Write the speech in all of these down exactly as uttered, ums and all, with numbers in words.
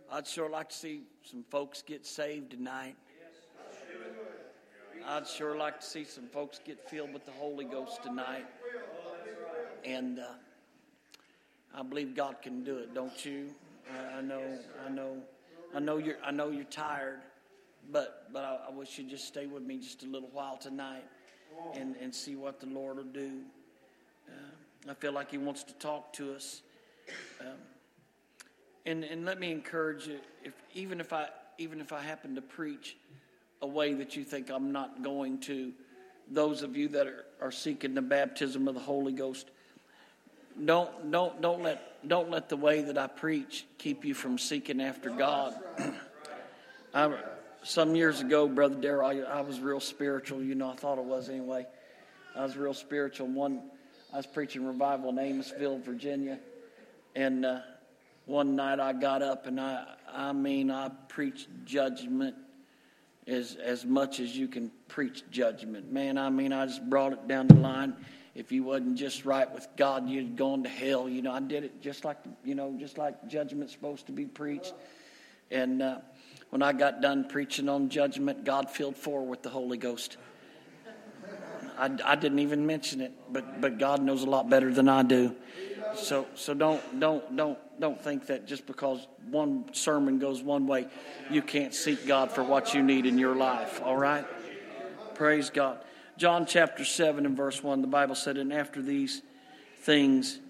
I'd sure like to see some folks get saved tonight. I'd sure like to see some folks get filled with the Holy Ghost tonight. And uh, I believe God can do it, don't you? I, I know, I know, I know you're, I know you're tired, but but I, I wish you'd just stay with me just a little while tonight, and and see what the Lord will do. Uh, I feel like He wants to talk to us. Um, And and let me encourage you, if even if I even if I happen to preach a way that you think I'm not going to, those of you that are, are seeking the baptism of the Holy Ghost, don't don't don't let don't let the way that I preach keep you from seeking after God. I, some years ago, Brother Darrell, I, I was real spiritual. You know, I thought I was anyway. I was real spiritual. One, I was preaching revival in Amosville, Virginia, and. Uh, One night I got up and I, I mean, I preached judgment as as much as you can preach judgment. Man, I mean, I just brought it down the line. If you wasn't just right with God, you'd gone to hell. You know, I did it just like, you know, just like judgment's supposed to be preached. And uh, when I got done preaching on judgment, God filled four with the Holy Ghost. I, I didn't even mention it, but but God knows a lot better than I do. So so don't don't don't don't think that just because one sermon goes one way, you can't seek God for what you need in your life. All right? Praise God. John chapter seven and verse one, the Bible said, and after these things,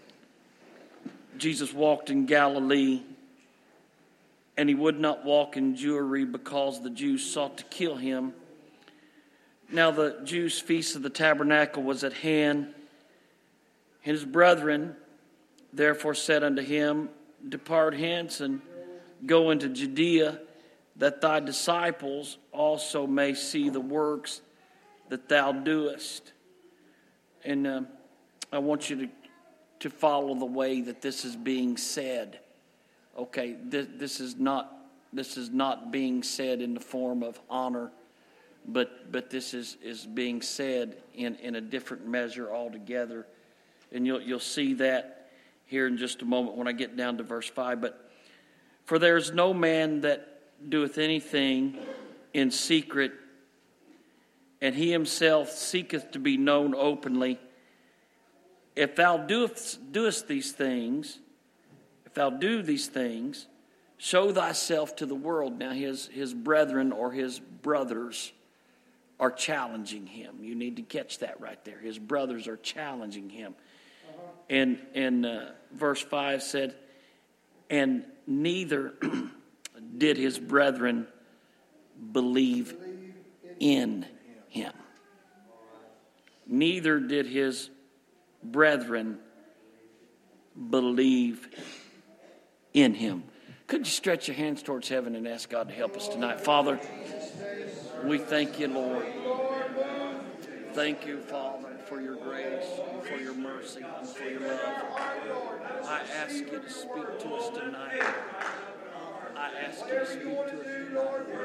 Jesus walked in Galilee, and he would not walk in Jewry because the Jews sought to kill him. Now the Jews' feast of the tabernacle was at hand. His brethren therefore said unto him, depart hence and go into Judea, that thy disciples also may see the works that thou doest. And uh, I want you to, to follow the way that this is being said. Okay, this, this is not this is not being said in the form of honor, but but this is, is being said in, in a different measure altogether. And you'll you'll see that here in just a moment when I get down to verse five. But for there is no man that doeth anything in secret, and he himself seeketh to be known openly. If thou doest, doest these things, if thou do these things, show thyself to the world. Now his, his brethren or his brothers are challenging him. You need to catch that right there. His brothers are challenging him. And, and uh, verse five said, and neither did his brethren believe in him. Neither did his brethren believe in him. Could you stretch your hands towards heaven and ask God to help us tonight? Father, we thank you, Lord. Thank you, Father, for your grace, and for your mercy, and for your love. I ask you to speak to us tonight. I ask you to speak to us tonight.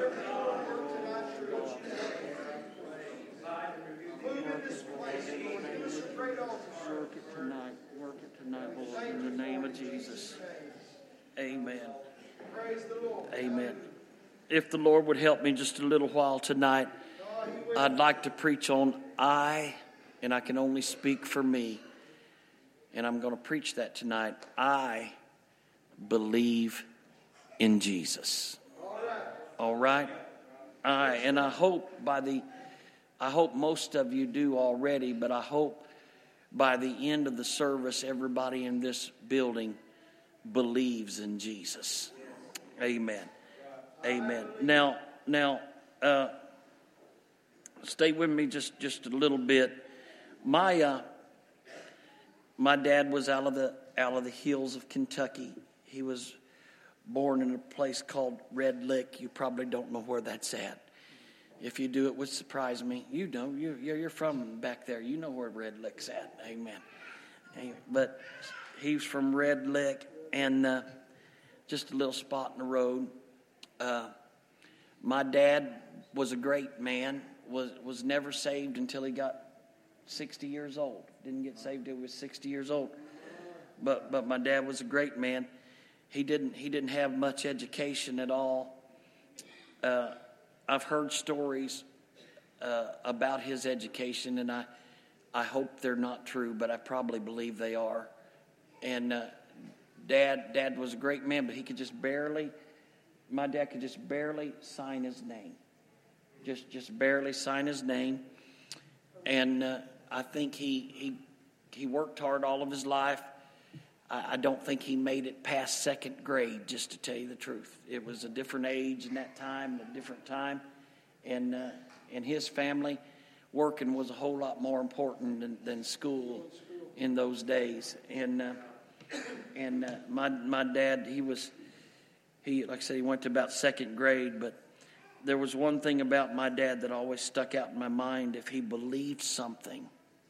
Work it tonight. Work it tonight, Lord, in the name of Jesus. Amen. Amen. If the Lord would help me just a little while tonight, I'd like to preach on I, and I can only speak for me. And I'm going to preach that tonight. I believe in Jesus. All right? I, and I hope by the, I hope most of you do already, but I hope by the end of the service, everybody in this building believes in Jesus. Amen. Amen. Now, now, uh, stay with me just, just a little bit. My uh, my dad was out of the out of the hills of Kentucky. He was born in a place called Red Lick. You probably don't know where that's at. If you do, it would surprise me. You know, you you're from back there. You know where Red Lick's at. Amen. But he's from Red Lick, and uh, just a little spot in the road. Uh, my dad was a great man. Was was never saved until he got sixty years old. Didn't get saved until he was sixty years old. But but my dad was a great man, he didn't he didn't have much education at all. Uh, I've heard stories uh, about his education, and I I hope they're not true, but I probably believe they are. And uh, dad dad was a great man, but he could just barely. My dad could just barely sign his name, just just barely sign his name. And uh, I think he he he worked hard all of his life. I, I don't think he made it past second grade, just to tell you the truth. It was a different age in that time, a different time. And uh, in his family, working was a whole lot more important than, than school in those days. And uh, and uh, my my dad, he was he like I said, he went to about second grade, but there was one thing about my dad that always stuck out in my mind. If he believed something,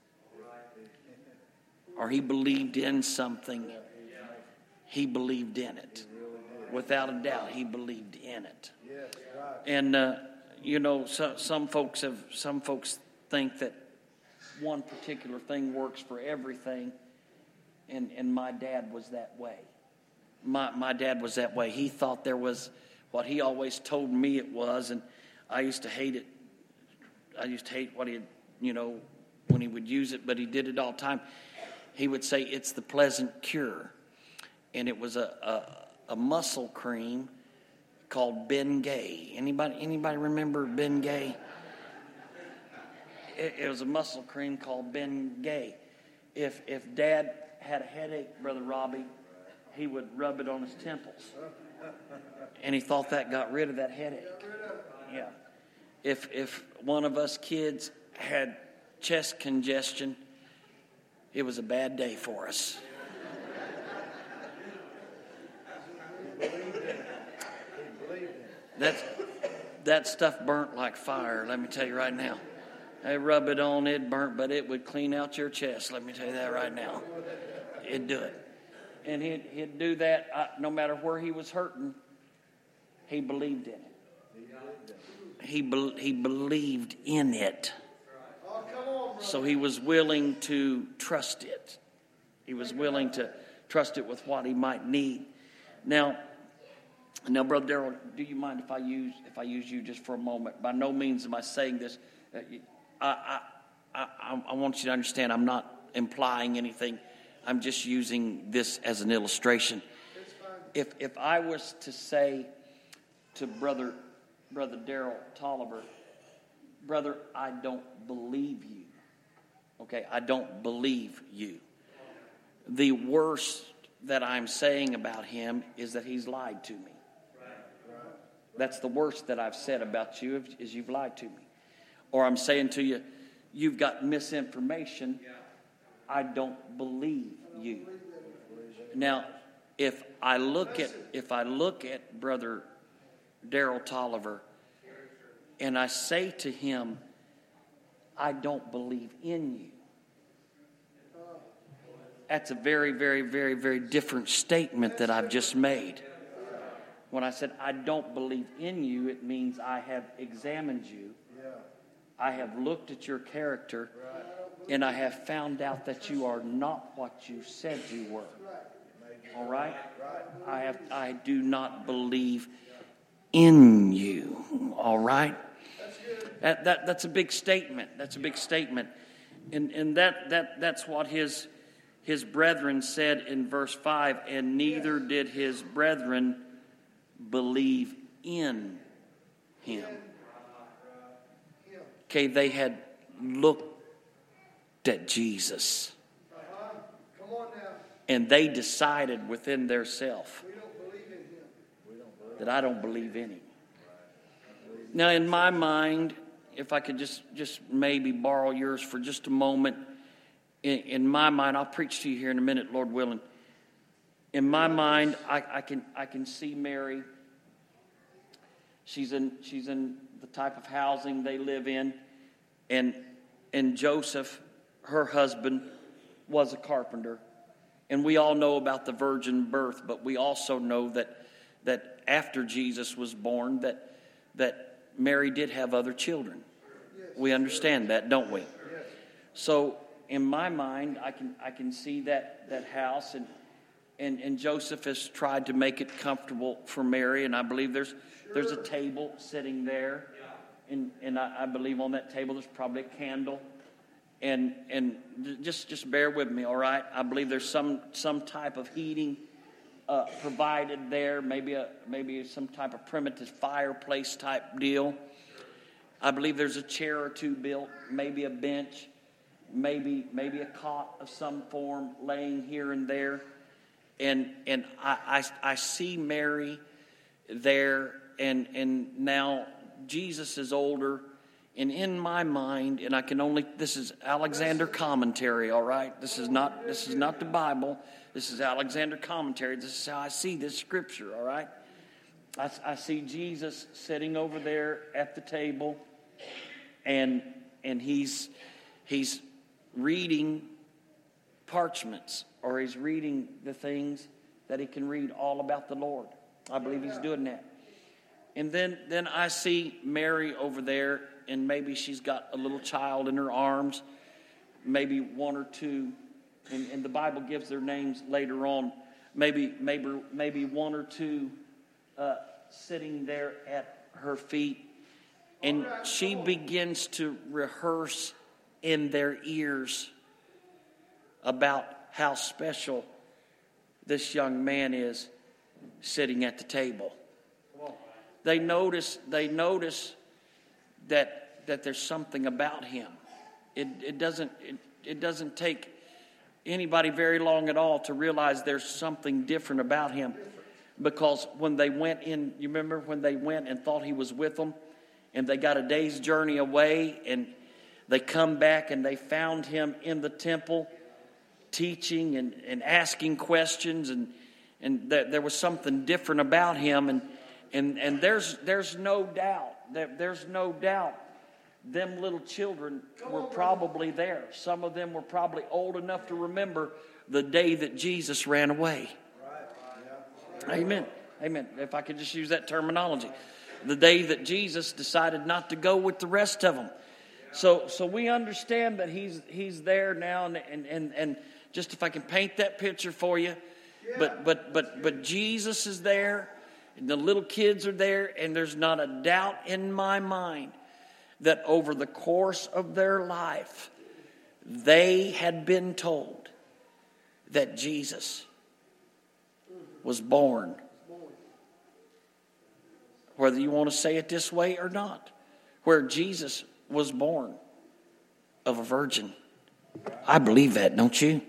or he believed in something, he believed in it. Without a doubt, he believed in it. And uh, you know, so, some folks have some folks think that one particular thing works for everything, and and my dad was that way. My my dad was that way. He thought there was what he always told me it was, and I used to hate it. I used to hate what he, you know, when he would use it, but he did it all the time. He would say it's the pleasant cure, and it was a a, a muscle cream called Ben Gay. Anybody anybody remember Ben Gay? It, it was a muscle cream called Ben Gay. If if Dad had a headache, Brother Robbie, he would rub it on his temples. And he thought that got rid of that headache. Yeah. If if one of us kids had chest congestion, it was a bad day for us. That that stuff burnt like fire, let me tell you right now. They rub it on, it burnt, but it would clean out your chest, let me tell you that right now. It'd do it. And he'd, he'd do that uh, no matter where he was hurting. He believed in it. He be, he believed in it. So he was willing to trust it. He was willing to trust it with what he might need. Now, now, Brother Darrell, do you mind if I use if I use you just for a moment? By no means am I saying this. I I I, I want you to understand. I'm not implying anything. I'm just using this as an illustration. If if I was to say to brother brother Darrell Tolliver, brother, I don't believe you. Okay, I don't believe you. The worst that I'm saying about him is that he's lied to me. That's the worst that I've said about you, is you've lied to me. Or I'm saying to you, you've got misinformation. I don't believe you. Now, if I look at if I look at Brother Darrell Tolliver and I say to him, I don't believe in you, that's a very, very, very, very different statement that I've just made. When I said I don't believe in you, it means I have examined you. I have looked at your character, and I have found out that you are not what you said you were. All right? I have. I do not believe in you. All right? That, that that's a big statement. That's a big statement. And and that that that's what his his brethren said in verse five, and neither did his brethren believe in him. Okay, they had looked at Jesus. And they decided within their self that I don't believe in him. Now, in my mind, if I could just, just maybe borrow yours for just a moment. In, in my mind, I'll preach to you here in a minute, Lord willing. In my mind, I, I can I can see Mary. She's in she's in the type of housing they live in, and and Joseph, her husband, was a carpenter. And we all know about the virgin birth, but we also know that that after Jesus was born, that that Mary did have other children. We understand that, don't we? So in my mind, I can I can see that that house, and and, and Joseph has tried to make it comfortable for Mary, and I believe there's there's a table sitting there, and and I, I believe on that table there's probably a candle, and and just just bear with me, all right? I believe there's some some type of heating uh, provided there, maybe a maybe some type of primitive fireplace type deal. I believe there's a chair or two built, maybe a bench, maybe maybe a cot of some form laying here and there. And and I, I, I see Mary there, and and now Jesus is older, and in my mind, and I can only, this is Alexander commentary, all right? This is not this is not the Bible. This is Alexander commentary. This is how I see this scripture, all right? I, I see Jesus sitting over there at the table, and and he's he's reading parchments, or he's reading the things that he can read all about the Lord. I believe he's doing that. And then, then I see Mary over there, and maybe she's got a little child in her arms, maybe one or two, and, and the Bible gives their names later on. Maybe, maybe, maybe one or two uh, sitting there at her feet, and she begins to rehearse in their ears about how special this young man is sitting at the table. They notice, they notice that that there's something about him. It it doesn't it, it doesn't take anybody very long at all to realize there's something different about him. Because when they went in, you remember when they went and thought he was with them, and they got a day's journey away, and they come back and they found him in the temple, teaching and, and asking questions, and and th- there was something different about him, and and and there's there's no doubt that there's no doubt them little children were probably there. Some of them were probably old enough to remember the day that Jesus ran away. Amen. Amen. If I could just use that terminology, the day that Jesus decided not to go with the rest of them. So so we understand that he's he's there now, and and and, and just if I can paint that picture for you, but but but but Jesus is there, and the little kids are there, and there's not a doubt in my mind that over the course of their life, they had been told that Jesus was born. Whether you want to say it this way or not, where Jesus was born of a virgin. I believe that, don't you?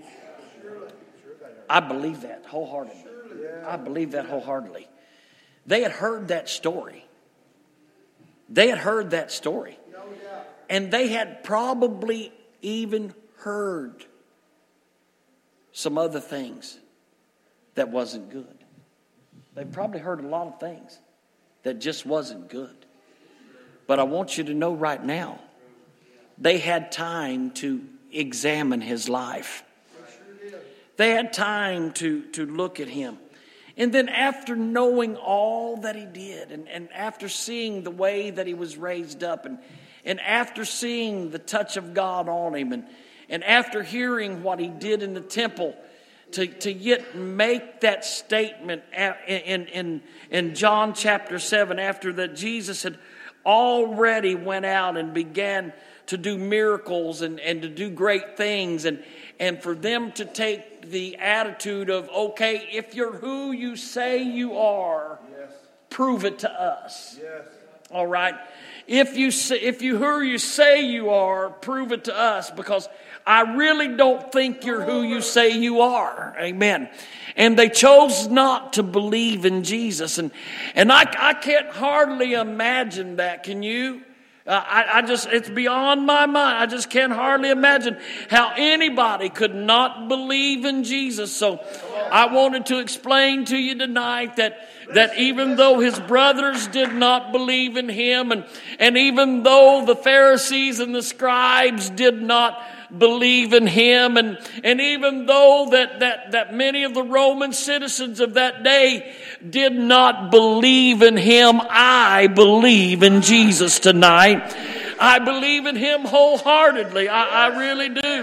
I believe that wholeheartedly. I believe that wholeheartedly. They had heard that story. They had heard that story. And they had probably even heard some other things that wasn't good. They probably heard a lot of things that just wasn't good. But I want you to know right now, they had time to examine his life. They had time to, to look at him. And then after knowing all that he did, and, and after seeing the way that he was raised up, and, and after seeing the touch of God on him, and, and after hearing what he did in the temple, to, to yet make that statement in, in, in John chapter seven, after that Jesus had already went out and began to do miracles and, and to do great things, and, and for them to take the attitude of, okay, if you're who you say you are, yes, prove it to us. Yes. All right? If you say, if you who you say you are, prove it to us, because I really don't think you're who you say you are. Amen. And they chose not to believe in Jesus. And, and I, I can't hardly imagine that. Can you? Uh, I, I just, it's beyond my mind. I just can't hardly imagine how anybody could not believe in Jesus. So I wanted to explain to you tonight that, that even though his brothers did not believe in him, and, and even though the Pharisees and the scribes did not believe in him, and, and even though that, that, that many of the Roman citizens of that day did not believe in him, I believe in Jesus tonight. I believe in him wholeheartedly. I, I really do.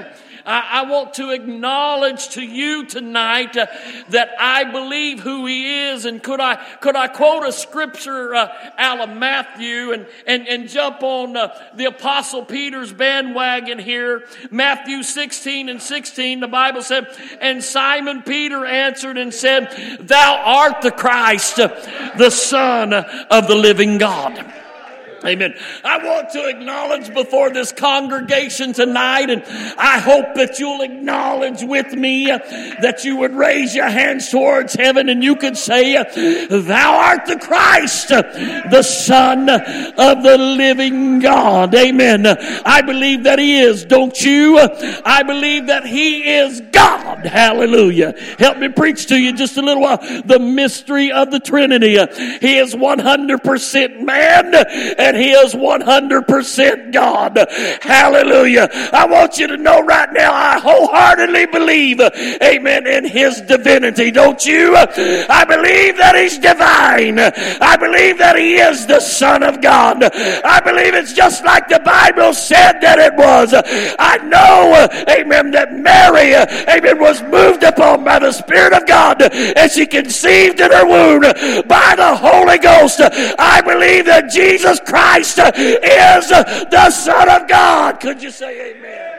I, I want to acknowledge to you tonight uh, that I believe who He is. And could I could I quote a scripture uh, out of Matthew and, and, and jump on uh, the Apostle Peter's bandwagon here? Matthew sixteen and sixteen, the Bible said, and Simon Peter answered and said, Thou art the Christ, the Son of the living God. Amen. I want to acknowledge before this congregation tonight, and I hope that you'll acknowledge with me uh, that you would raise your hands towards heaven and you could say, Thou art the Christ, the Son of the living God. Amen. I believe that He is, don't you? I believe that He is God. Hallelujah. Help me preach to you just a little while. The mystery of the Trinity. He is one hundred percent man and He is one hundred percent God. Hallelujah. I want you to know right now, I wholeheartedly believe, amen, in His divinity. Don't you? I believe that He's divine. I believe that He is the Son of God. I believe it's just like the Bible said that it was. I know, amen, that Mary, amen, was moved upon by the Spirit of God and she conceived in her womb by the Holy Ghost. I believe that Jesus Christ is the Son of God. Could you say amen?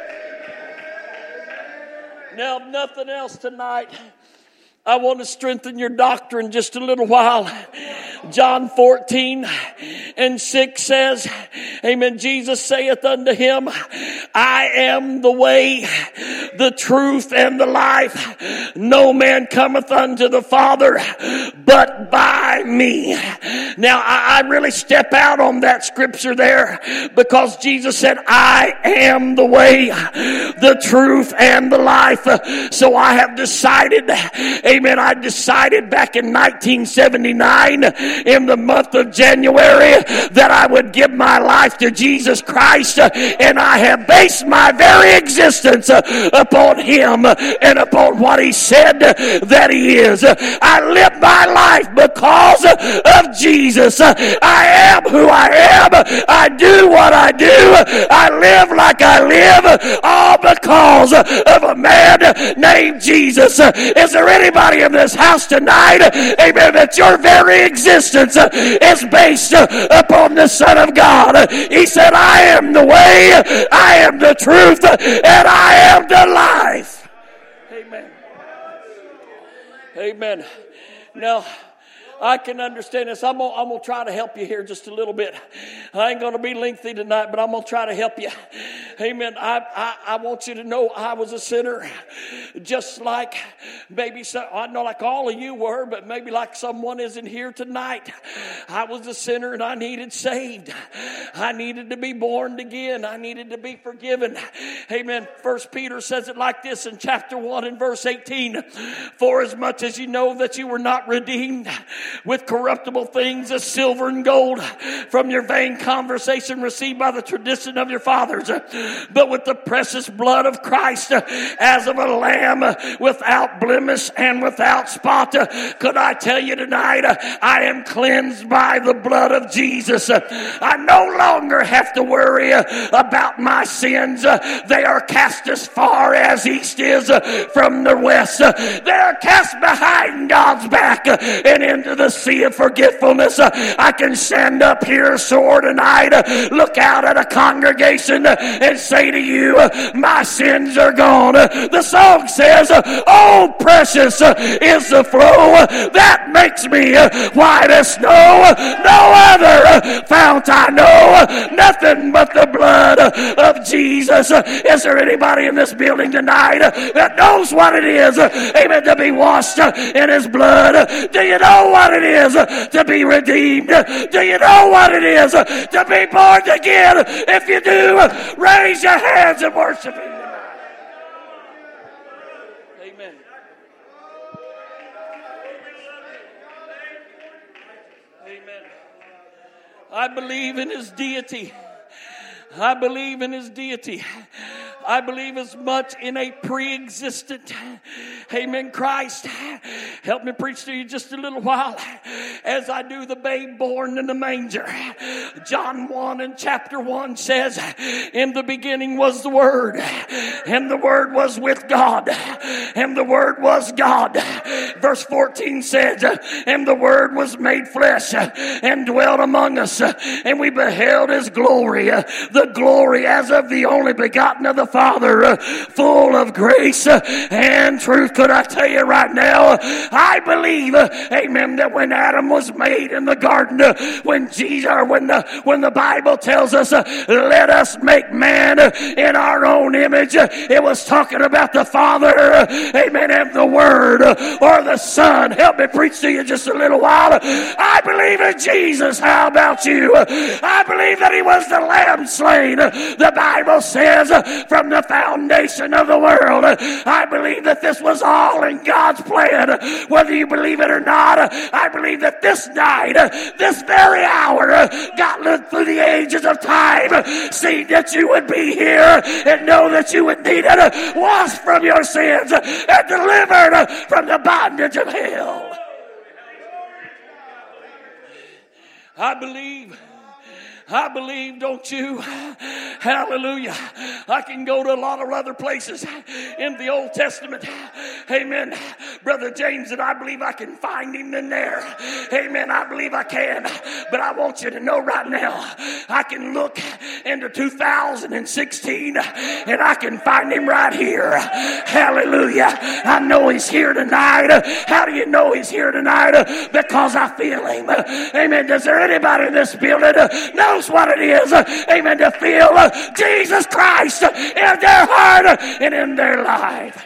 Now, if nothing else tonight, I want to strengthen your doctrine just a little while. John fourteen and six says, amen, Jesus saith unto him, I am the way, the truth, and the life. No man cometh unto the Father but by me. Now, I, I really step out on that scripture there because Jesus said, I am the way, the truth, and the life. So I have decided, amen, I decided back in nineteen seventy-nine in the month of January that I would give my life to Jesus Christ, and I have based my very existence upon Him and upon what He said that He is. I live my life because of Jesus. I am who I am. I do what I do. I live like I live, all because of a man named Jesus. Is there anybody in this house tonight, amen, that your very existence is based upon the Son of God? He said, I am the way, I am the truth, and I am the life. Amen. Amen. Now, I can understand this. I'm gonna, I'm gonna try to help you here just a little bit. I ain't gonna be lengthy tonight, but I'm gonna try to help you. Amen. I, I, I want you to know I was a sinner, just like maybe some, I know like all of you were, but maybe like someone is in here tonight. I was a sinner and I needed saved. I needed to be born again. I needed to be forgiven. Amen. First Peter says it like this in chapter one and verse eighteen. For as much as you know that you were not redeemed with corruptible things as silver and gold from your vain conversation received by the tradition of your fathers, but with the precious blood of Christ as of a lamb without blemish and without spot. Could I tell you tonight, I am cleansed by the blood of Jesus. I no longer have to worry about my sins. They are cast as far as east is from the west. They are cast behind God's back and into the sea of forgetfulness. I can stand up here sore tonight, look out at a congregation and say to you, my sins are gone. The song says, oh, precious is the flow that makes me white as snow. No other fount I know, nothing but the blood of Jesus. Is there anybody in this building tonight that knows what it is, amen, to be washed in His blood? Do you know what it is to be redeemed? Do you know what it is to be born again? If you do, raise your hands and worship Him tonight. Amen. Amen. I believe in His deity. I believe in His deity. I believe as much in a pre-existent, Amen. Christ, help me preach to you just a little while as I do the babe born in the manger. John one and chapter one says, in the beginning was the Word, and the Word was with God, and the Word was God. Verse fourteen says, and the Word was made flesh and dwelt among us, and we beheld His glory, the glory as of the only begotten of the Father, full of grace and truth. Could I tell you right now, I believe, amen, that when Adam was made in the garden, when Jesus, or when the when the Bible tells us, let us make man in our own image, it was talking about the Father, amen, and the Word, or the Son. Help me preach to you just a little while. I believe in Jesus. How about you? I believe that He was the Lamb slain. The Bible says from the foundation of the world. I believe that this was all in God's plan. Whether you believe it or not, I believe that this night, this very hour, God looked through the ages of time, see that you would be here and know that you would need it, washed from your sins and delivered from the bondage of hell. I believe. I believe, don't you? Hallelujah. I can go to a lot of other places in the Old Testament. Amen. Brother James, and I believe I can find him in there. Amen. I believe I can. But I want you to know right now, I can look into two thousand sixteen and I can find him right here. Hallelujah. I know he's here tonight. How do you know he's here tonight? Because I feel him. Amen. Is there anybody in this building knows what it is, amen, to feel Jesus Christ in their heart and in their life?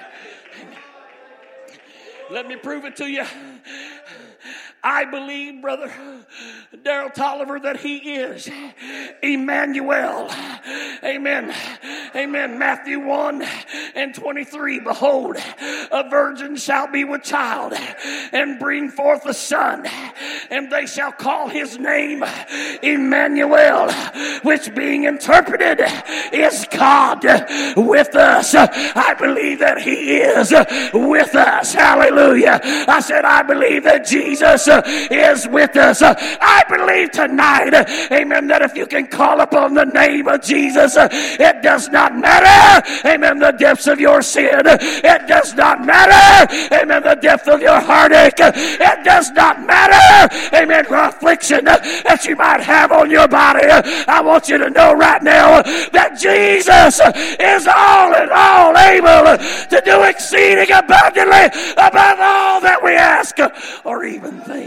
Let me prove it to you. I believe, Brother Daryl Tolliver, that He is Emmanuel. Amen. Amen. Matthew one and twenty-three. Behold, a virgin shall be with child and bring forth a son, and they shall call his name Emmanuel, which being interpreted is God with us. I believe that He is with us. Hallelujah. I said, I believe that Jesus is with us. I believe tonight, amen, that if you can call upon the name of Jesus, it does not matter, amen, the depths of your sin. It does not matter, amen, the depth of your heartache. It does not matter, amen, the affliction that you might have on your body. I want you to know right now that Jesus is all in all, able to do exceeding abundantly above all that we ask or even think.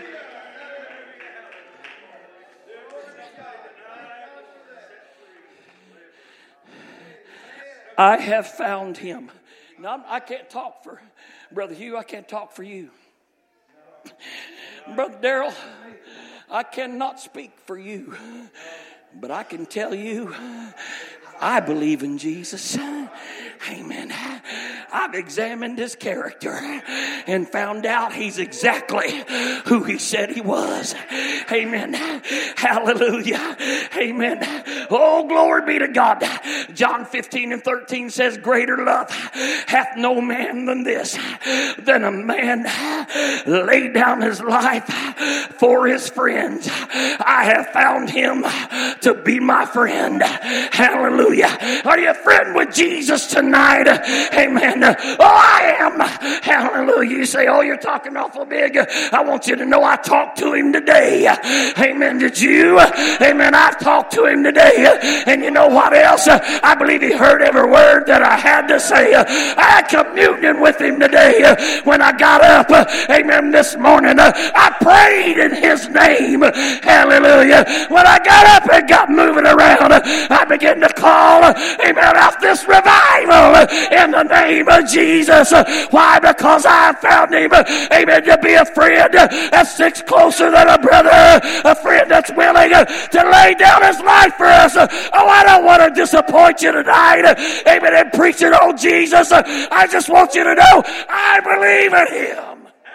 I have found Him. Now, I can't talk for Brother Hugh. I can't talk for you. Brother Daryl, I cannot speak for you. But I can tell you, I believe in Jesus. Amen. I've examined His character and found out He's exactly who He said He was. Amen. Hallelujah. Amen. Oh, glory be to God. John fifteen and thirteen says, greater love hath no man than this, than a man lay down his life for his friends. I have found Him to be my friend. Hallelujah. Are you a friend with Jesus tonight? Amen. Oh, I am. Hallelujah. You say, oh, you're talking awful big. I want you to know I talked to Him today. Amen. Did you? Amen. I've talked to Him today. And you know what else? I believe He heard every word that I had to say. I had communion with Him today. When I got up, amen, this morning, I prayed in His name. Hallelujah. When I got up and got moving around, I began to call, amen, out this revival in the name of Jesus. Why? Because I found Him, amen, to be a friend that sticks closer than a brother, a friend that's willing to lay down his life for us. Oh, I don't want to disappoint you tonight, amen, in preaching on Jesus. I just want you to know I believe in Him.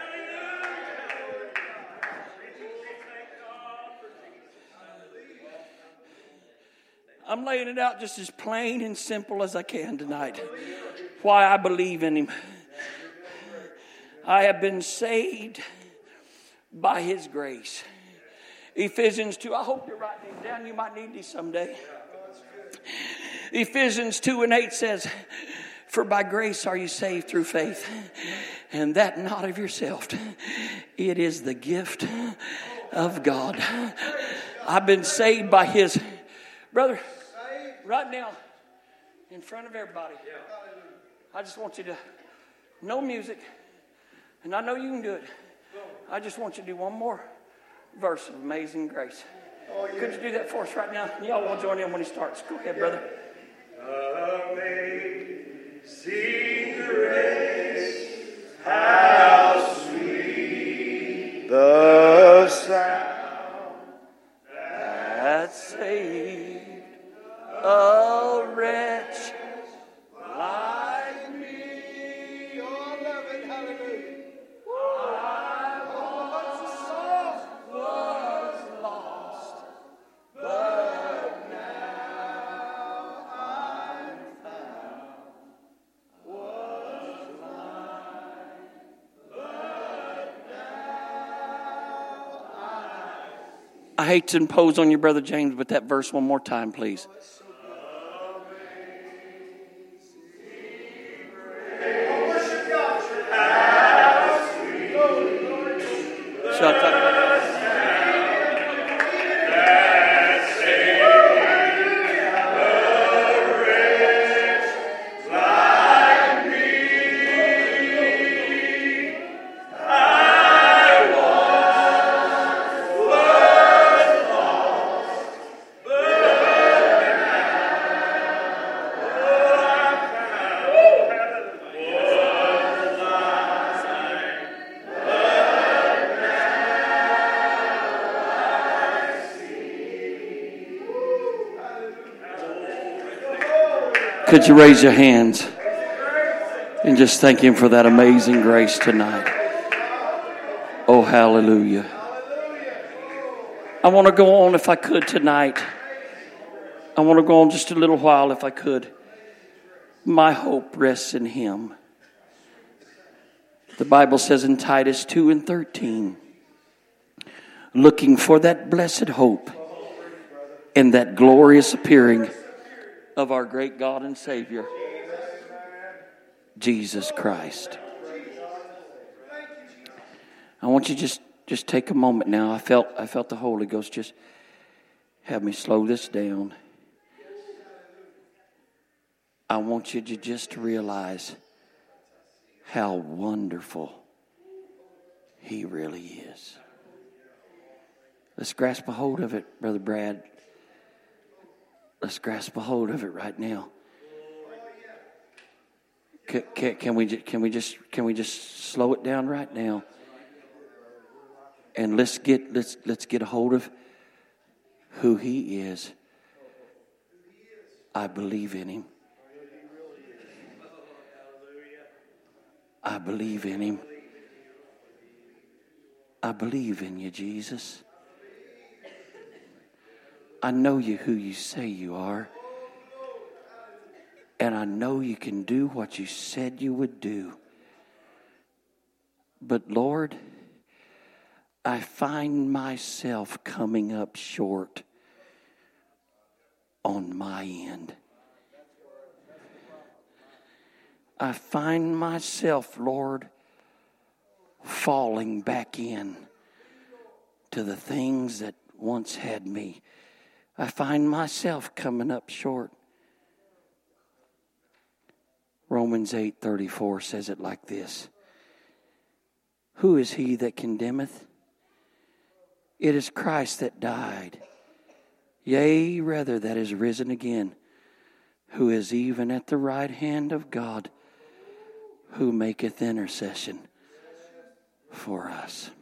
I'm laying it out just as plain and simple as I can tonight. Why I believe in Him. I have been saved by His grace. Ephesians two. I hope you're writing these down. You might need these someday. Ephesians two and eight says, for by grace are you saved through faith, and that not of yourself. It is the gift of God. I've been saved by His. Brother, right now, in front of everybody, I just want you to, no music, and I know you can do it. I just want you to do one more verse of Amazing Grace. Could you do that for us right now? Y'all will join in when he starts. Go ahead, brother. Amazing grace, how sweet the sound that saved a wretch like me. Oh, love it, hallelujah. I once was lost, but now I'm found. Was blind, but now I. I hate to impose on you, Brother James, but that verse one more time, please. Shut up. Could you raise your hands and just thank Him for that amazing grace tonight? Oh, hallelujah. I want to go on if I could tonight. I want to go on just a little while if I could. My hope rests in Him. The Bible says in Titus two and thirteen, looking for that blessed hope and that glorious appearing of our great God and Savior, Jesus Christ. I want you to just, just take a moment now. I felt I felt the Holy Ghost just have me slow this down. I want you to just realize how wonderful He really is. Let's grasp a hold of it, Brother Brad. Let's grasp a hold of it right now. Can, can, can we can we just can we just slow it down right now? And let's get let's let's get a hold of who He is. I believe in Him. I believe in Him. I believe in you, Jesus. I know you who you say you are. And I know you can do what you said you would do. But Lord, I find myself coming up short on my end. I find myself, Lord, falling back in to the things that once had me. I find myself coming up short. Romans eight thirty-four says it like this. Who is he that condemneth? It is Christ that died. Yea, rather that is risen again, who is even at the right hand of God, who maketh intercession for us.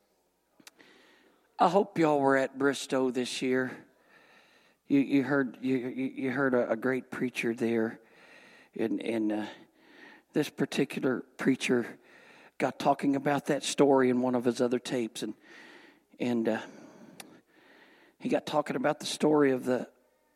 I hope y'all were at Bristow this year. You, you heard you, you heard a, a great preacher there, and and uh, this particular preacher got talking about that story in one of his other tapes, and and uh, he got talking about the story of the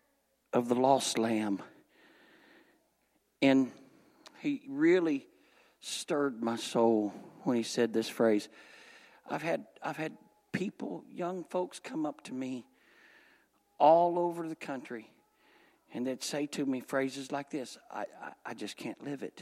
of the lost lamb, and he really stirred my soul when he said this phrase. I've had I've had people, young folks, come up to me all over the country, and they'd say to me phrases like this: I, I, I just can't live it.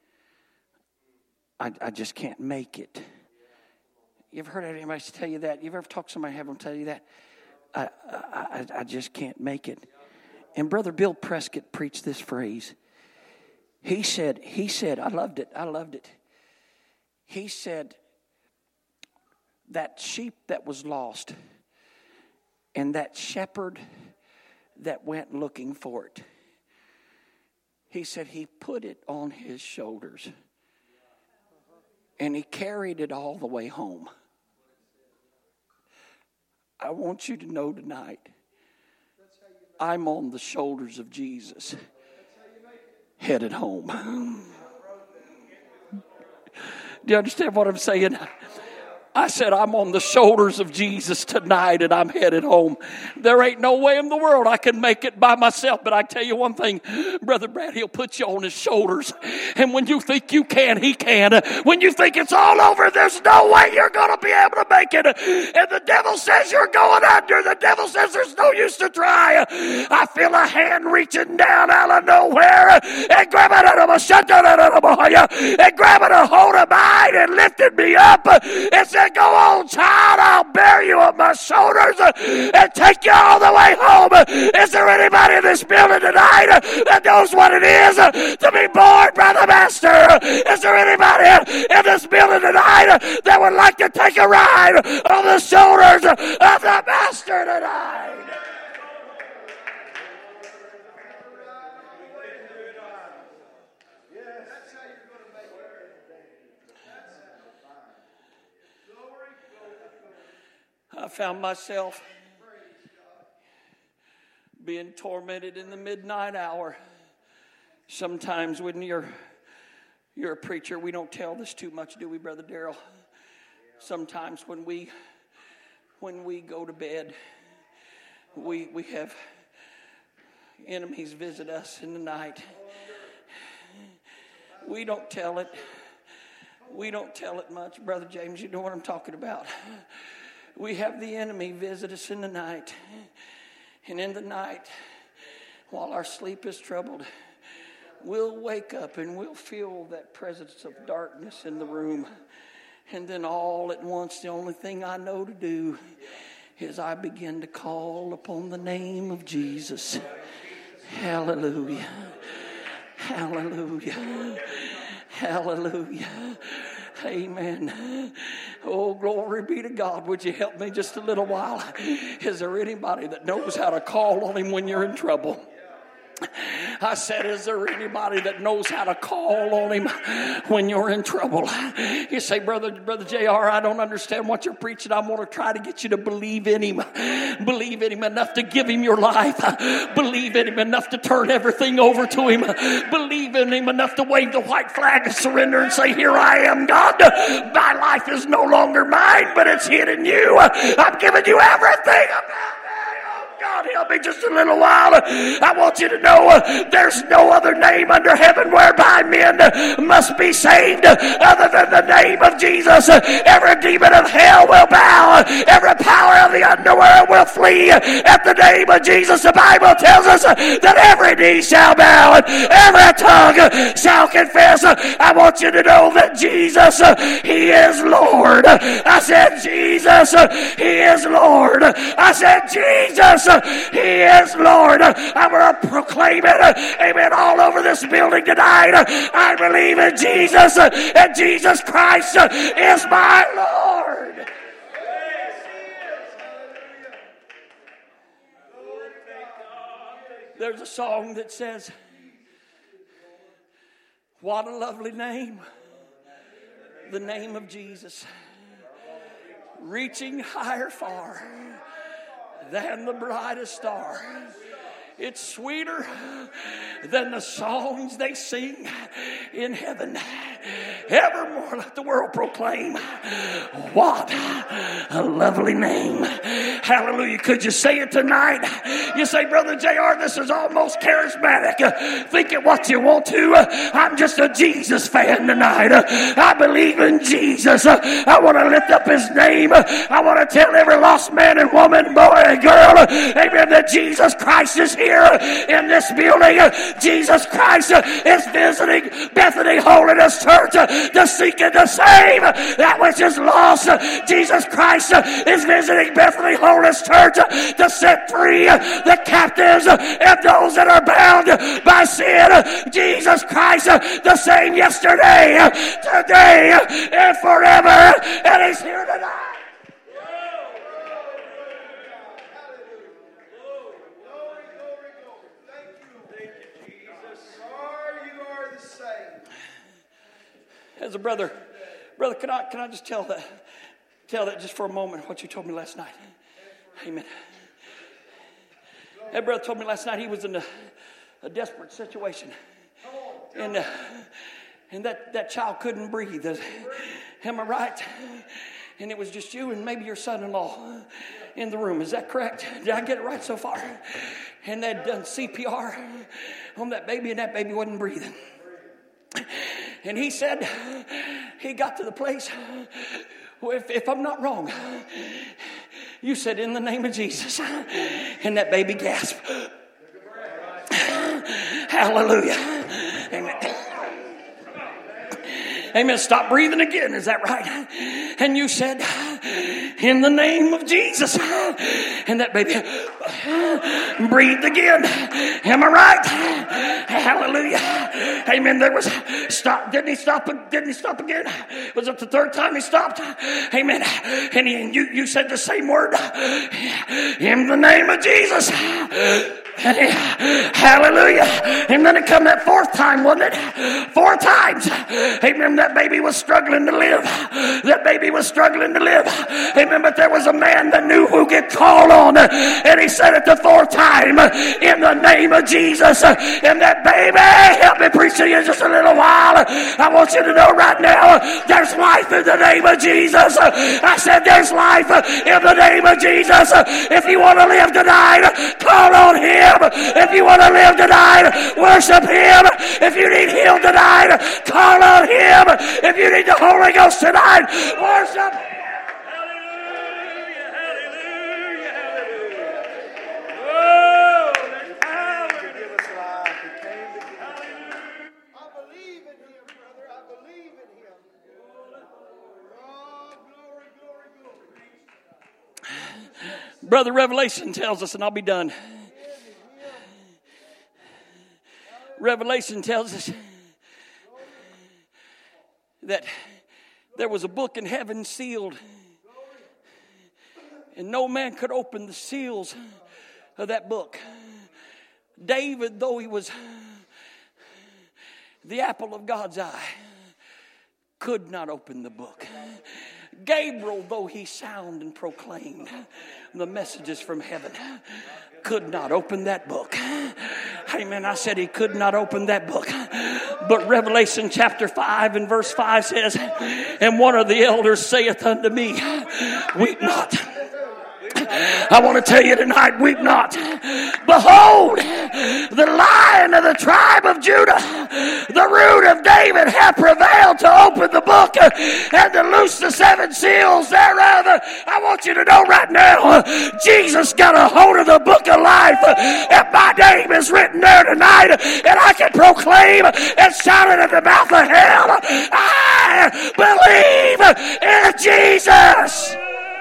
I, I just can't make it. You ever heard anybody tell you that? You ever talked to somebody, have them tell you that? I, I, I just can't make it. And Brother Bill Prescott preached this phrase. He said, he said, I loved it, I loved it. He said, that sheep that was lost and that shepherd that went looking for it, he said he put it on his shoulders and he carried it all the way home. I want you to know tonight, I'm on the shoulders of Jesus, headed home. Do you understand what I'm saying? I said, I'm on the shoulders of Jesus tonight and I'm headed home. There ain't no way in the world I can make it by myself. But I tell you one thing, Brother Brad, he'll put you on his shoulders. And when you think you can, he can. When you think it's all over, there's no way you're going to be able to make it. And the devil says you're going under. The devil says there's no use to try. I feel a hand reaching down out of nowhere and grabbing it and grabbing a hold of mine and lifting me up and said, go on, child, I'll bear you on my shoulders and take you all the way home. Is there anybody in this building tonight that knows what it is to be born by the Master? Is there anybody in this building tonight that would like to take a ride on the shoulders of the Master tonight? I found myself being tormented in the midnight hour. Sometimes when you're you're a preacher, we don't tell this too much, do we, Brother Darrell? Sometimes when we when we go to bed, we we have enemies visit us in the night. We don't tell it. We don't tell it much, Brother James. You know what I'm talking about. We have the enemy visit us in the night. And in the night, while our sleep is troubled, we'll wake up and we'll feel that presence of darkness in the room. And then all at once, the only thing I know to do is I begin to call upon the name of Jesus. Hallelujah. Hallelujah. Hallelujah. Amen. Oh, glory be to God. Would you help me just a little while? Is there anybody that knows how to call on him when you're in trouble? I said, is there anybody that knows how to call on him when you're in trouble? You say, brother, brother J R, I don't understand what you're preaching. I'm going to try to get you to believe in him. Believe in him enough to give him your life. Believe in him enough to turn everything over to him. Believe in him enough to wave the white flag of surrender and say, here I am, God. My life is no longer mine, but it's hid in you. I'm giving you everything about me. God, help me just a little while. I want you to know uh, there's no other name under heaven whereby men uh, must be saved uh, other than the name of Jesus. Uh, every demon of hell will bow. Uh, every power of the underworld will flee uh, at the name of Jesus. The Bible tells us uh, that every knee shall bow and every tongue uh, shall confess. Uh, I want you to know that Jesus, uh, He is Lord. Uh, I said, Jesus, uh, He is Lord. Uh, I said, Jesus, He is Lord. I'm going to proclaim it, amen, all over this building tonight. I believe in Jesus, and Jesus Christ is my Lord. There's a song that says, what a lovely name, the name of Jesus, reaching higher far than the brightest star. It's sweeter than the songs they sing in heaven. evermore let the world proclaim, what a lovely name. Hallelujah. Could you say it tonight? You say, Brother J R, this is almost charismatic. Uh, think it what you want to. Uh, I'm just a Jesus fan tonight. Uh, I believe in Jesus. Uh, I want to lift up his name. Uh, I want to tell every lost man and woman, boy and girl, uh, amen, that Jesus Christ is here in this building. Uh, Jesus Christ uh, is visiting Bethany Holiness Church uh, to seek and to save uh, that which is lost. Uh, Jesus Christ uh, is visiting Bethany Holiness Church uh, to set free uh, the captives uh, and those that are bound uh, by sin. Uh, Jesus Christ, uh, the same yesterday, uh, today, uh, and forever, and he's here tonight. As a brother, brother, can I can I just tell that tell that just for a moment what you told me last night? Amen. That brother told me last night he was in a, a desperate situation, and uh, and that, that child couldn't breathe. Am I right? And it was just you and maybe your son-in-law in the room. Is that correct? Did I get it right so far? And they'd done C P R on that baby, and that baby wasn't breathing. And he said he got to the place, if, if I'm not wrong, you said in the name of Jesus, and that baby gasped. Hallelujah. Amen. Amen. Stop breathing again. Is that right? And you said, in the name of Jesus. And that baby breathed again. Am I right? Hallelujah. Amen. There was stop. Didn't he stop? Didn't he stop again? Was it the third time he stopped? Amen. And, he, and you, you said the same word. In the name of Jesus. Hallelujah. And then it come that fourth time, wasn't it? Four times. Amen. That baby was struggling to live. That baby was struggling to live. Amen. But there was a man that knew who get called on. And he said it the fourth time, in the name of Jesus. And that baby, help me preach to you just a little while. I want you to know right now, there's life in the name of Jesus. I said there's life in the name of Jesus. If you want to live tonight, call on him. If you want to live tonight, worship him. If you need healed tonight, call on him. If you need the Holy Ghost tonight, worship him. Hallelujah, hallelujah, hallelujah. Oh, there's power to give us life. He came to give us life. I believe in him, brother. I believe in him. Oh, glory, glory, glory. Brother, Revelation tells us, and I'll be done. Revelation tells us that there was a book in heaven sealed, and no man could open the seals of that book. David, though he was the apple of God's eye, could not open the book. Gabriel, though he sounded and proclaimed the messages from heaven, could not open that book. Amen. I said he could not open that book. But Revelation chapter five and verse five says, and one of the elders saith unto me, weep not. I want to tell you tonight, weep not. Behold, the Lion of the tribe of Judah, the root of David, hath prevailed to open the book and to loose the seven seals thereof. I want you to know right now, Jesus got a hold of the book of life, and my name is written there tonight, and I can proclaim and shout it at the mouth of hell, I believe in Jesus.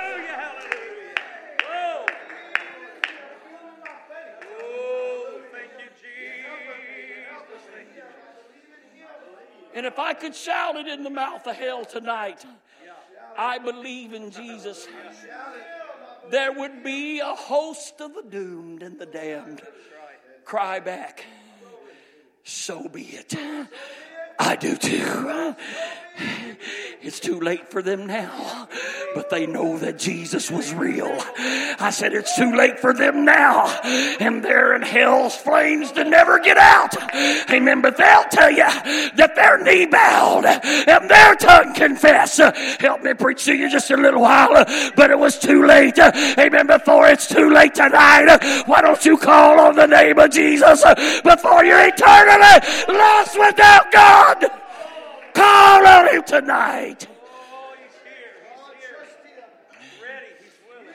And if I could shout it in the mouth of hell tonight, I believe in Jesus, there would be a host of the doomed and the damned cry back, so be it. I do too. It's too late for them now, but they know that Jesus was real. I said, it's too late for them now, and they're in hell's flames to never get out. Amen. But they'll tell you that they're knee bowed and their tongue confess. Help me preach to you just a little while, but it was too late. Amen. Before it's too late tonight, why don't you call on the name of Jesus before you're eternally lost without God? Call on him tonight. Oh, he's here. He's here. He's ready. He's willing.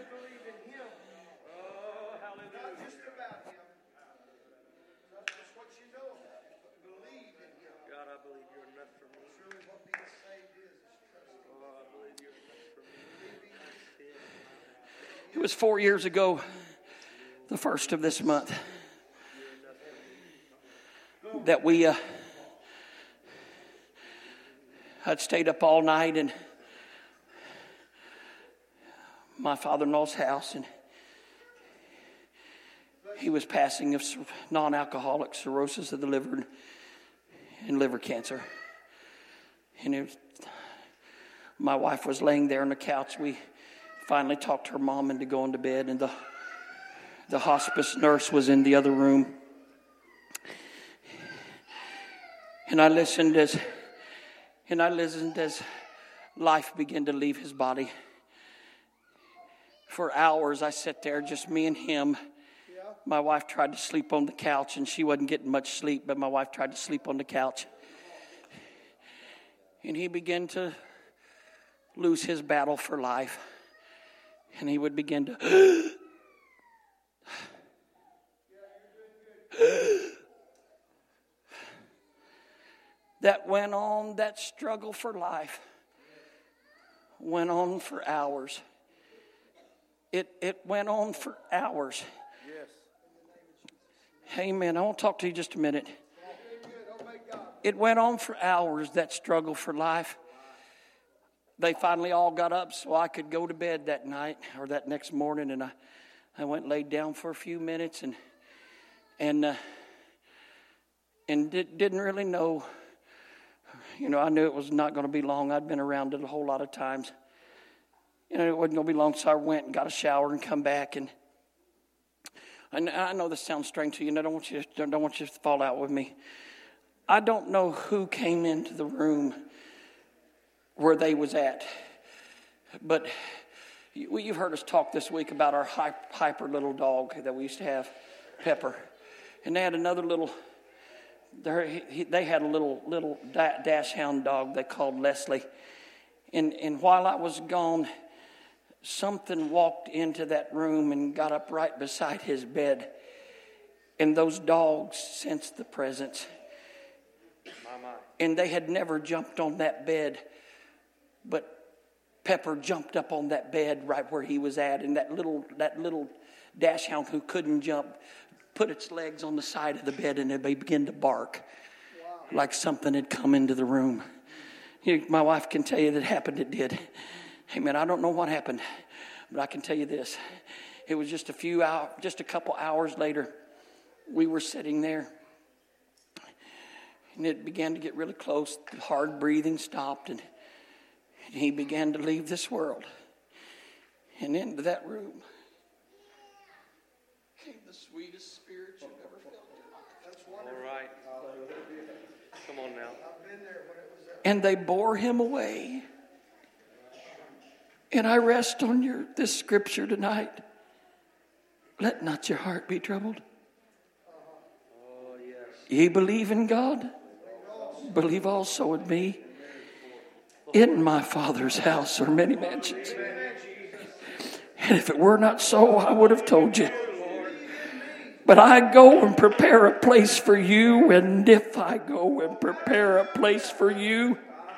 Oh, hallelujah. Not just about him. That's what you know about him. But believe in him. God, I believe you're enough for me. It's really what being saved is. Oh, I believe you're enough for me. It was four years ago, the first of this month, that we uh, I'd stayed up all night in my father-in-law's house, and he was passing of non-alcoholic cirrhosis of the liver and liver cancer. And it was, my wife was laying there on the couch. We finally talked her mom into going to bed, and the the hospice nurse was in the other room. And I listened as and I listened as life began to leave his body. For hours I sat there, just me and him. My wife tried to sleep on the couch, and she wasn't getting much sleep, but my wife tried to sleep on the couch. And he began to lose his battle for life. And he would begin to that went on, that struggle for life went on for hours. It it went on for hours. Yes. Amen. I want to talk to you just a minute. It went on for hours, that struggle for life. They finally all got up so I could go to bed that night or that next morning, and I, I went and laid down for a few minutes and and uh, and did, didn't really know. You know, I knew it was not going to be long. I'd been around it a whole lot of times. You know, it wasn't going to be long, so I went and got a shower and come back. And I, I know this sounds strange to you, and I don't want you to, don't want you to fall out with me. I don't know who came into the room where they was at, but you, you've heard us talk this week about our hyper little dog that we used to have, Pepper, and they had another little. They had a little little dash hound dog they called Leslie, and and while I was gone, something walked into that room and got up right beside his bed, and those dogs sensed the presence. And they had never jumped on that bed, but Pepper jumped up on that bed right where he was at, and that little that little dash hound who couldn't jump put its legs on the side of the bed, and it began to bark. Wow. Like something had come into the room. You, my wife can tell you that happened. It did. Hey man, I don't know what happened, but I can tell you this: it was just a few hours, just a couple hours later, we were sitting there, and it began to get really close. The hard breathing stopped, and, and he began to leave this world. And into that room came the sweetest spirit you've ever felt in life. That's wonderful. All right. Come on now. And they bore him away. And I rest on your this scripture tonight. Let not your heart be troubled. Oh, yes. Ye believe in God, believe also in me. In my Father's house are many mansions. And if it were not so, I would have told you. But I go and prepare a place for you, and if I go and prepare a place for you,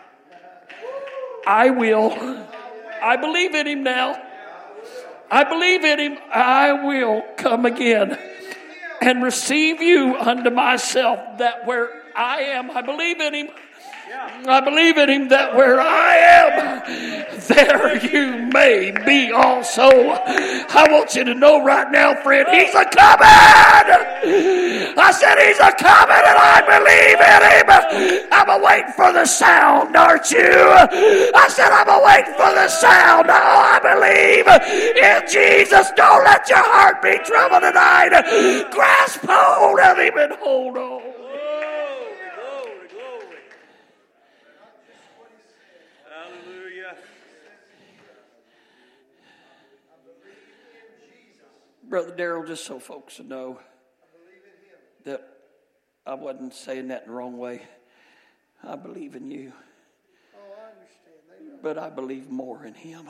I will. I believe in him now. I believe in him. I will come again and receive you unto myself, that where I am, I believe in him. I believe in him, that where I am, there you may be also. I want you to know right now, friend, he's a coming. I said he's a coming and I believe in him. I'm waiting for the sound, aren't you? I said I'm waiting for the sound. Oh, I believe in Jesus. Don't let your heart be troubled tonight. Grasp hold of him and hold on. Glory, glory. Hallelujah. Brother Darrell, just so folks know that I wasn't saying that in the wrong way. I believe in you. Oh, I understand. But I believe more in him.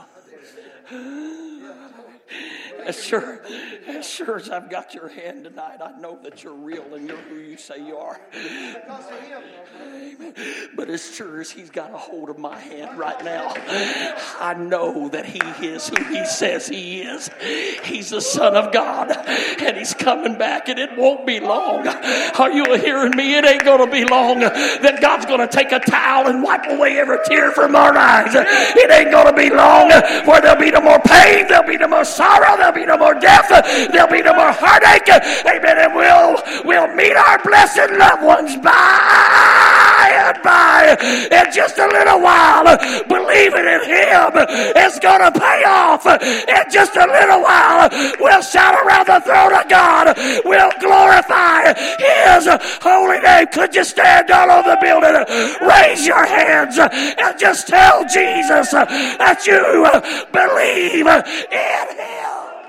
As sure, as sure as I've got your hand tonight, I know that you're real and you're who you say you are. Because of him. Amen. But as sure as he's got a hold of my hand right now, I know that he is who he says he is. He's the Son of God, and he's coming back, and it won't be long. Are you hearing me? It ain't going to be long that God's going to take a towel and wipe away every tear from our eyes. It ain't going to be long where there'll be no more pain, there'll be no more sorrow, there'll be no more death, there'll be no more heartache. Amen. And we'll, we'll meet our blessed loved ones by and by in just a little while. Believing in him is going to pay off in just a little while. We'll shout around the throne of God. We'll glorify his holy name. Could you stand all over the building? Raise your hands and just tell Jesus that you believe in him.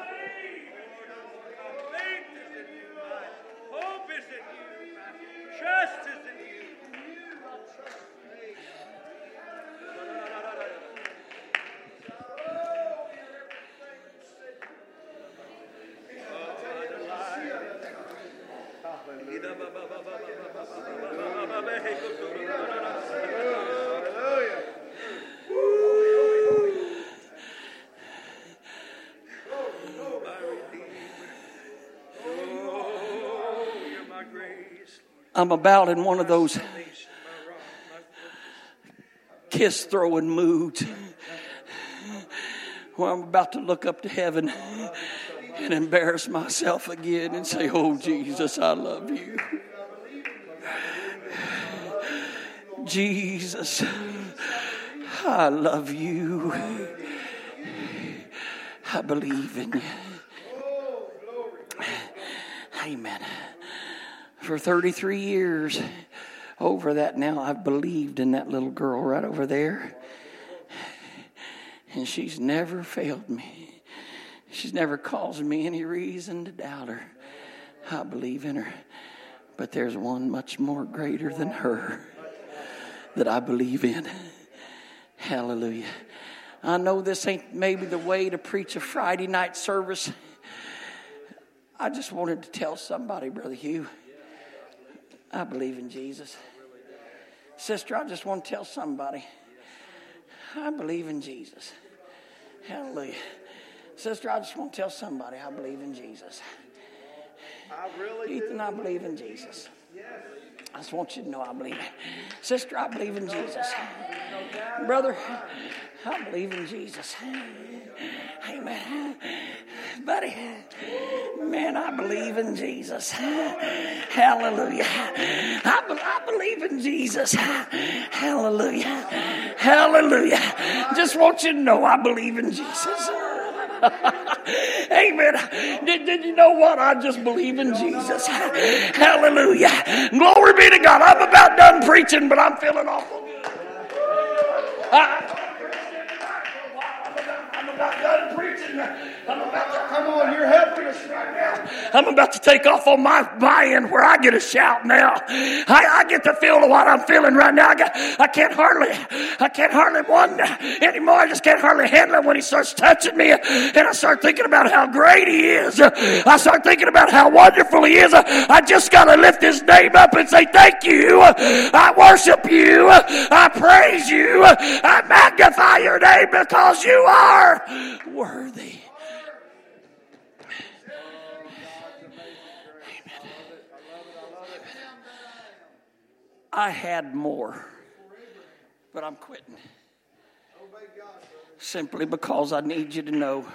Hope is in you. Trust is in you. I'm about in one of those kiss throwing moods where I'm about to look up to heaven and embarrass myself again and say, oh, Jesus, I love you. Jesus, I love you. I believe in you. Amen. For thirty-three years, over that now, I've believed in that little girl right over there. And she's never failed me. She's never caused me any reason to doubt her. I believe in her. But there's one much more greater than her that I believe in. Hallelujah. I know this ain't maybe the way to preach a Friday night service. I just wanted to tell somebody, Brother Hugh, I believe in Jesus. Sister, I just want to tell somebody, I believe in Jesus. Hallelujah. Sister, I just want to tell somebody, I believe in Jesus. I really Ethan, do. I believe in Jesus. I just want you to know I believe. Sister, I believe in Jesus. Brother, I believe in Jesus. Amen. Buddy, man, I believe in Jesus. Hallelujah. I, be- I believe in Jesus. Hallelujah. Hallelujah. Just want you to know I believe in Jesus. Amen. Did, did you know what? I just believe in Jesus. Hallelujah. Glory be to God. I'm about done preaching, but I'm feeling awful good. I, I'm about done preaching. I'm about to, come on, you're helping us right now. I'm about to take off on my buy-in where I get a shout now. I, I get to feel what I'm feeling right now. I, got, I can't hardly, I can't hardly wonder anymore. I just can't hardly handle it when he starts touching me, and I start thinking about how great he is. I start thinking about how wonderful he is. I just got to lift his name up and say, thank you. I worship you. I praise you. I magnify your name because you are worthy. I had more, but I'm quitting. Simply because I need you to know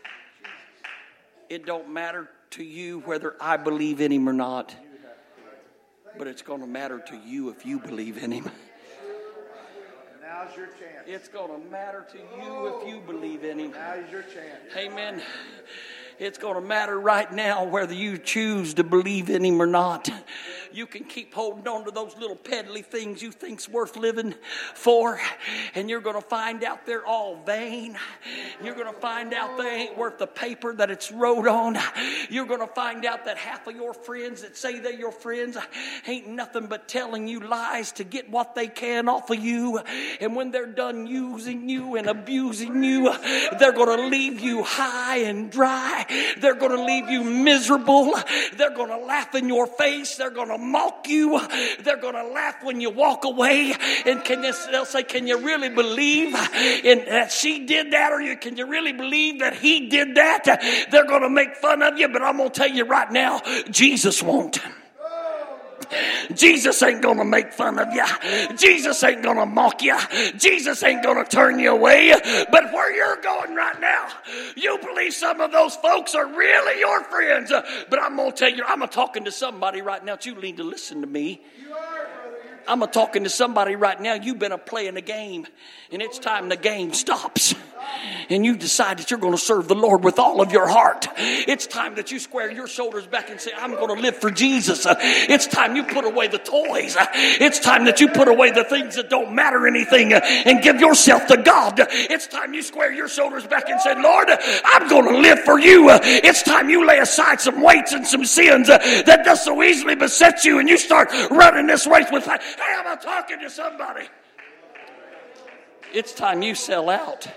it don't matter to you whether I believe in him or not, but it's going to matter to you if you believe in him. Now's your chance. It's going to matter to you if you believe in him. Now's your chance. Amen. It's going to matter right now whether you choose to believe in him or not. You can keep holding on to those little peddly things you think's worth living for, and you're going to find out they're all vain. You're going to find out they ain't worth the paper that it's wrote on. You're going to find out that half of your friends that say they're your friends ain't nothing but telling you lies to get what they can off of you. And when they're done using you and abusing you, they're going to leave you high and dry. They're going to leave you miserable. They're going to laugh in your face. They're going to mock you. They're going to laugh when you walk away. And can you, they'll say, can you really believe in, that she did that? Or you, can you really believe that he did that? They're going to make fun of you. But I'm going to tell you right now, Jesus won't. Jesus ain't going to make fun of you. Jesus ain't going to mock you. Jesus ain't going to turn you away. But where you're going right now, you believe some of those folks are really your friends. But I'm going to tell you, I'm talking to somebody right now. You need to listen to me. I'm a talking to somebody right now. You've been a playing a game, and it's time the game stops. And you decide that you're going to serve the Lord with all of your heart. It's time that you square your shoulders back and say, I'm going to live for Jesus. It's time you put away the toys. It's time that you put away the things that don't matter anything and give yourself to God. It's time you square your shoulders back and say, Lord, I'm going to live for you. It's time you lay aside some weights and some sins that does so easily beset you, and you start running this race with, hey, I'm talking to somebody. It's time you sell out.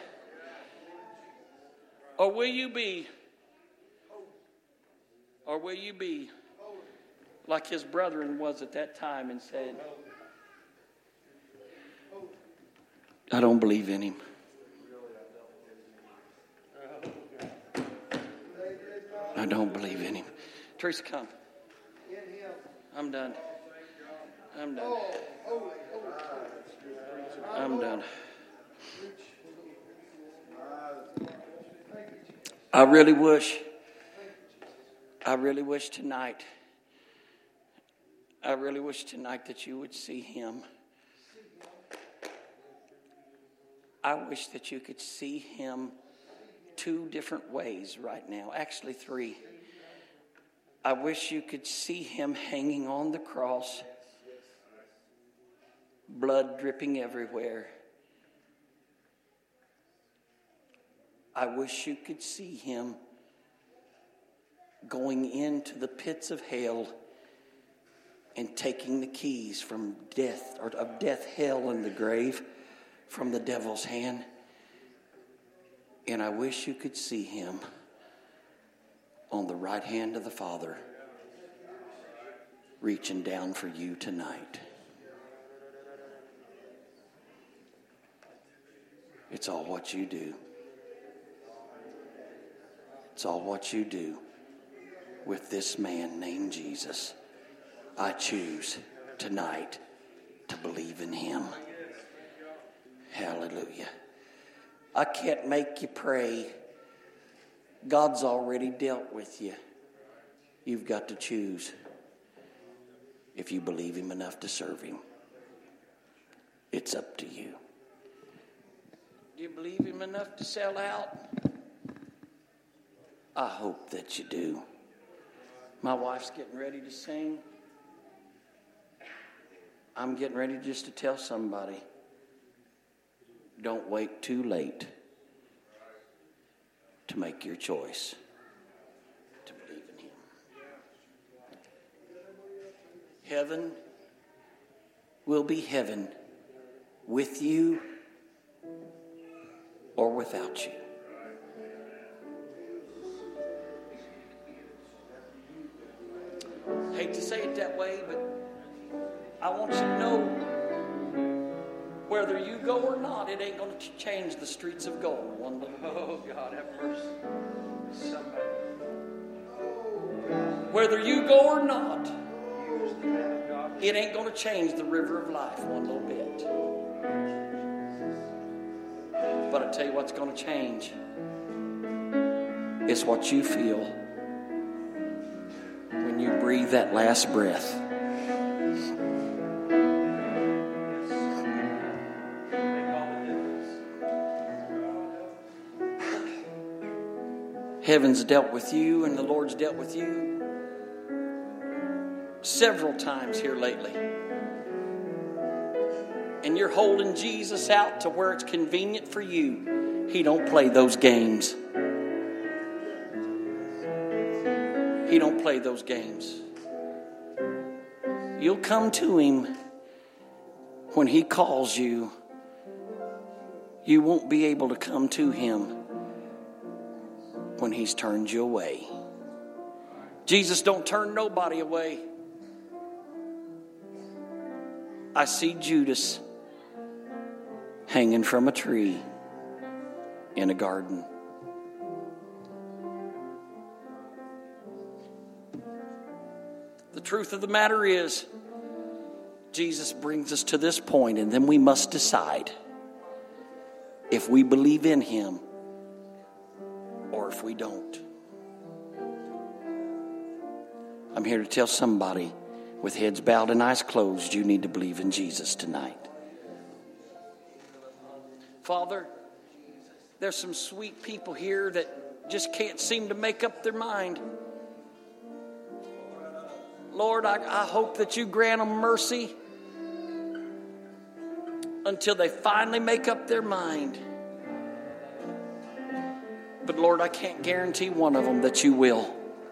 Or will you be, or will you be like his brethren was at that time and said, I don't believe in him. I don't believe in him. Teresa, come. I'm done. I'm done. I'm done. I really wish, I really wish tonight, I really wish tonight that you would see him. I wish that you could see him two different ways right now, actually three. I wish you could see him hanging on the cross, blood dripping everywhere. I wish you could see him going into the pits of hell and taking the keys from death, or of death, hell, and the grave from the devil's hand. And I wish you could see him on the right hand of the Father reaching down for you tonight. It's all what you do. It's all what you do with this man named Jesus. I choose tonight to believe in him. Hallelujah. I can't make you pray. God's already dealt with you. You've got to choose if you believe him enough to serve him. It's up to you. Do you believe him enough to sell out? I hope that you do. My wife's getting ready to sing. I'm getting ready just to tell somebody, don't wait too late to make your choice to believe in him. Heaven will be heaven with you or without you. Hate to say it that way, but I want you to know, whether you go or not, it ain't going to change the streets of gold one little bit. Oh, God, have mercy. Somebody. Whether you go or not, it ain't going to change the river of life one little bit. But I tell you what's going to change. It's what you feel when you breathe that last breath. Heaven's dealt with you and the Lord's dealt with you several times here lately. And you're holding Jesus out to where it's convenient for you. He don't play those games. He don't play those games. You'll come to him when he calls you. You won't be able to come to him when he's turned you away. Jesus don't turn nobody away. I see Judas hanging from a tree in a garden. The truth of the matter is, Jesus brings us to this point, and then we must decide if we believe in him or if we don't. I'm here to tell somebody with heads bowed and eyes closed, you need to believe in Jesus tonight. Father, there's some sweet people here that just can't seem to make up their mind. Lord, I, I hope that you grant them mercy until they finally make up their mind. But Lord, I can't guarantee one of them that you will.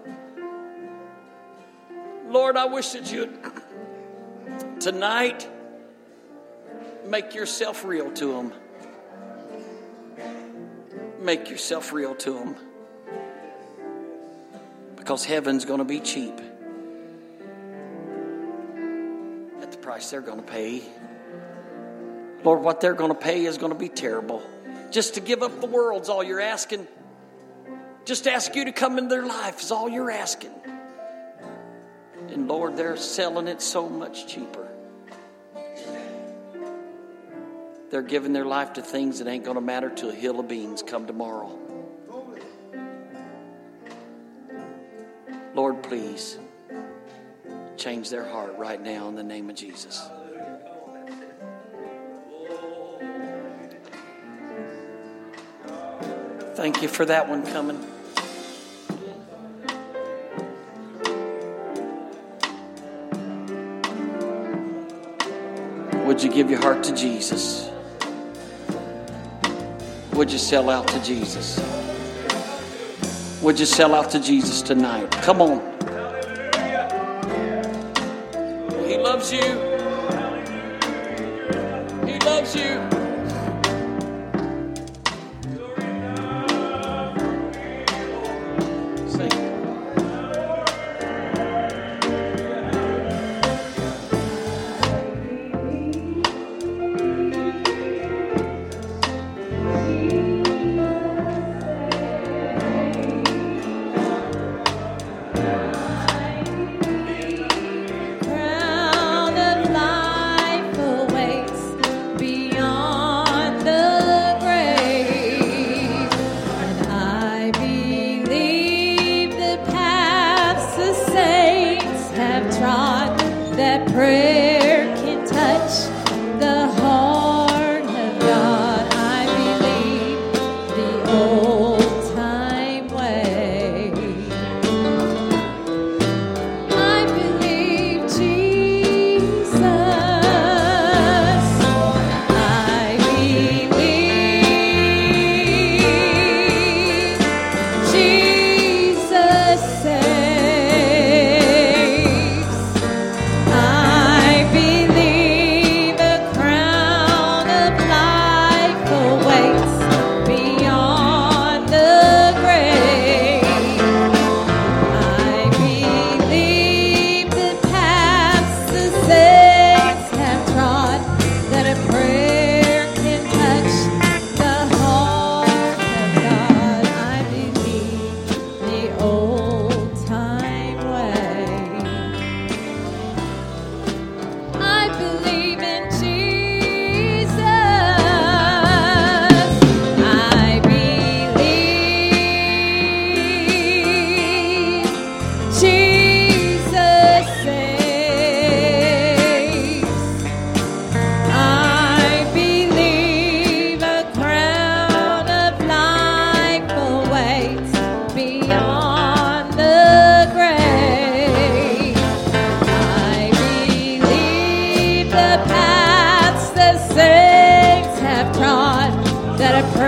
Lord, I wish that you'd tonight make yourself real to them. Make yourself real to them. Because heaven's going to be cheap. At the price they're going to pay. Lord, what they're going to pay is going to be terrible. Just to give up the world's all you're asking. Just to ask you to come into their life is all you're asking. And Lord, they're selling it so much cheaper. They're giving their life to things that ain't going to matter till a hill of beans come tomorrow. Lord, please change their heart right now in the name of Jesus. Thank you for that one coming. Would you give your heart to Jesus? Would you sell out to Jesus? Would you sell out to Jesus tonight? Come on. He loves you. He loves you. Crown of life awaits beyond. that I